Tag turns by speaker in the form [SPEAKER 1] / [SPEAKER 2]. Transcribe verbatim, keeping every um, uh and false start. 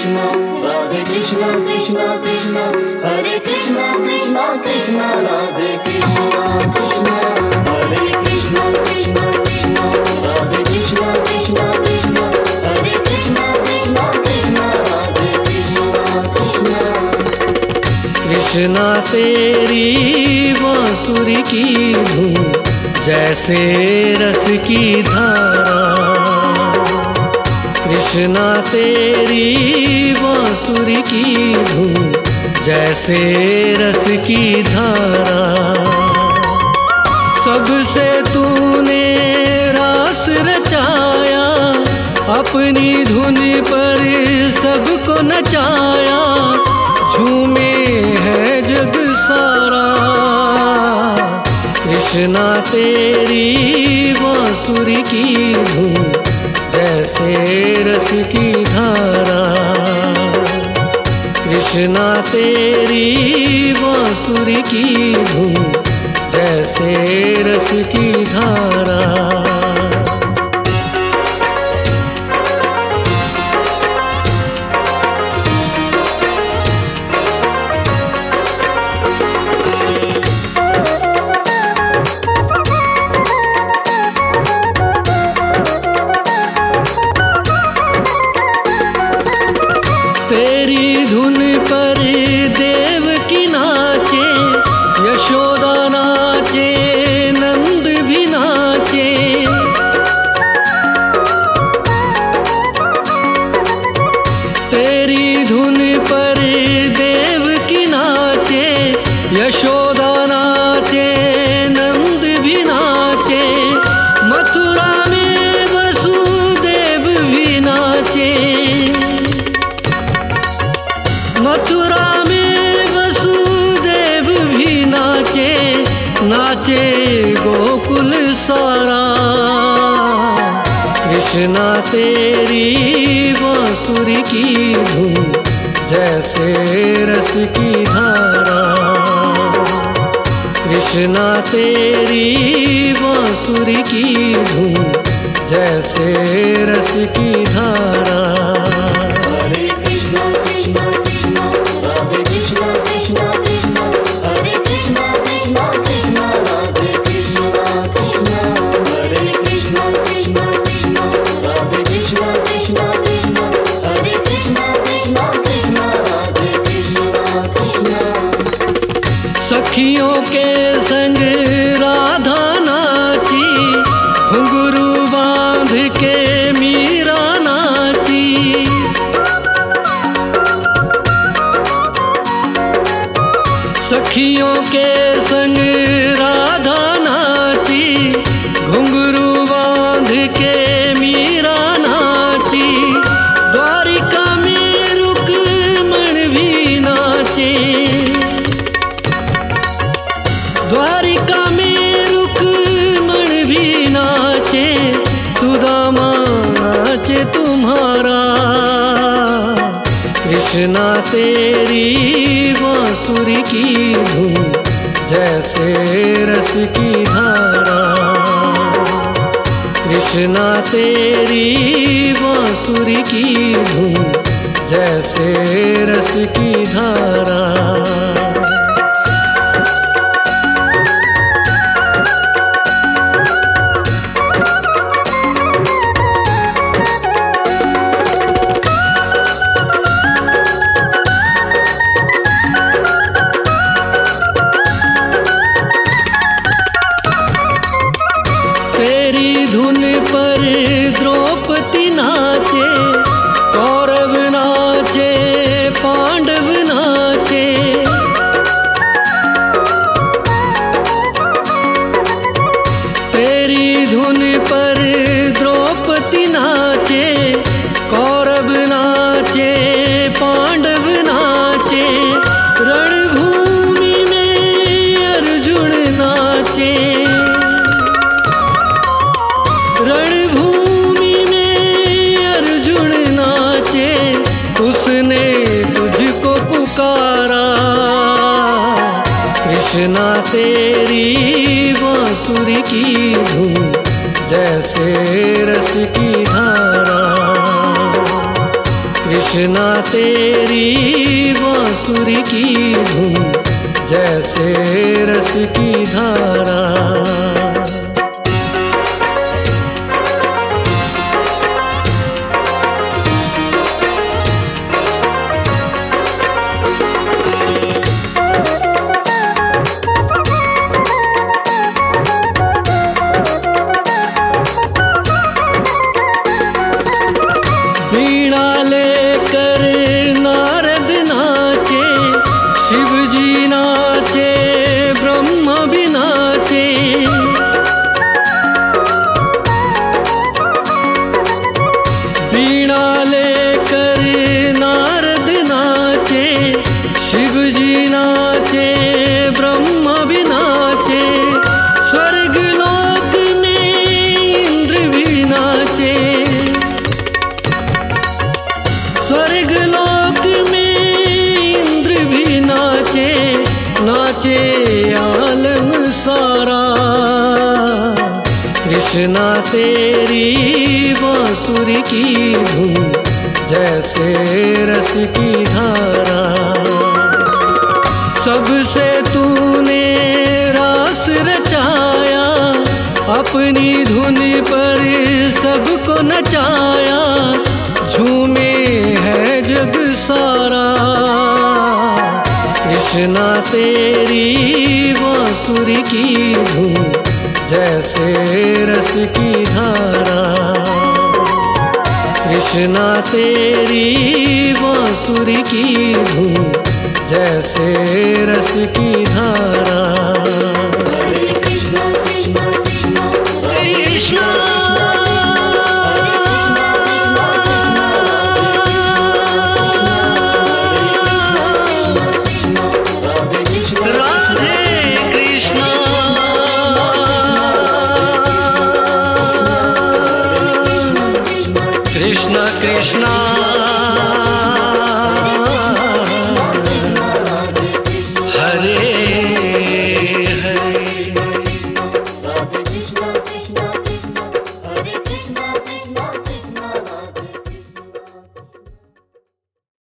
[SPEAKER 1] कृष्णा राधे कृष्णा कृष्णा कृष्णा हरे कृष्णा कृष्णा कृष्णा राधे कृष्णा कृष्णा हरे कृष्णा कृष्णा कृष्णा राधे कृष्णा कृष्णा कृष्णा हरे कृष्णा कृष्णा कृष्णा राधे कृष्णा कृष्णा।
[SPEAKER 2] कृष्णा तेरी बांसुरी की धुन जैसे रस की धारा, कृष्णा तेरी बांसुरी की धुन जैसे रस की धारा। सबसे तूने रास रचाया, अपनी धुन पर सबको नचाया, झूमे है जग सारा। कृष्णा तेरी बांसुरी की धुन जैसे रस की धारा, कृष्णा तेरी बांसुरी की धुन जैसे रस की धारा। तेरी धुन पर देवकी नाचे, यशोदा नाचे, नंद भी नाचे। तेरी धुन पर देवकी नाचे, यशोदा नाचे, नंद भी नाचे। मथुरा में वसुदेव भी नाचे, मथुरा में वसुदेव भी नाचे, नाचे गोकुल सारा। कृष्णा तेरी बांसुरी की धुन जैसे रस की धारा, कृष्णा तेरी बांसुरी की धुन जैसे रस की धारा।
[SPEAKER 1] हरे कृष्णा कृष्णा कृष्णा राधे कृष्णा कृष्णा कृष्णा हरे कृष्णा कृष्णा कृष्णा राधे कृष्णा कृष्णा हरे कृष्णा कृष्णा कृष्णा राधे कृष्णा कृष्णा कृष्णा हरे कृष्णा कृष्णा कृष्णा राधे कृष्णा कृष्णा।
[SPEAKER 2] सखियों के संग राधा नाची, घुंघरू बांध के मीरा नाची। सखियों के संग राधा नाची, घुंघरू बांध के मीरा नाची। द्वारिका में रुक्मण भी नाचे, द्वारिका में रुक्मण भी नाचे, सुदामा नाचे तुम्हारा। कृष्णा तेरी बांसुरी की धुन जैसे रस की धारा, कृष्णा तेरी बांसुरी की धुन जैसे रस की धारा। तेरी धुन पर द्रौपदी नाचे, कौरव नाचे, पांडव नाचे। तेरी धुन पर द्रौपदी नाचे, कौरव नाचे, पांडव नाचे। रणभूमि में अर्जुन नाचे, रणभूमि में अर्जुन नाचे, उसने तुझको पुकारा। कृष्णा तेरी बांसुरी की धुन जैसे रस की धारा, कृष्णा तेरी बांसुरी की धुन जैसे रस की धारा। वीणा लेकर नारद नाचे, शिव जी नाचे, ब्रह्मा भी नाचे। वीणा लेकर नारद नाचे, शिव जी नाचे, ब्रह्मा भी नाचे। स्वर्ग लोक में इंद्र भी नाचे, स्वर्ग लोक में इंद्र भी नाचे, नाचे आलम सारा। कृष्णा तेरी बांसुरी की धुन जैसे रस की धारा। सबसे तूने रास रचाया, अपनी धुन पर सबको नचाया। झूमे है जग सारा, कृष्णा तेरी बांसुरी की धुन जैसे रस की धारा। कृष्णा तेरी बांसुरी की धुन जैसे रस की धारा।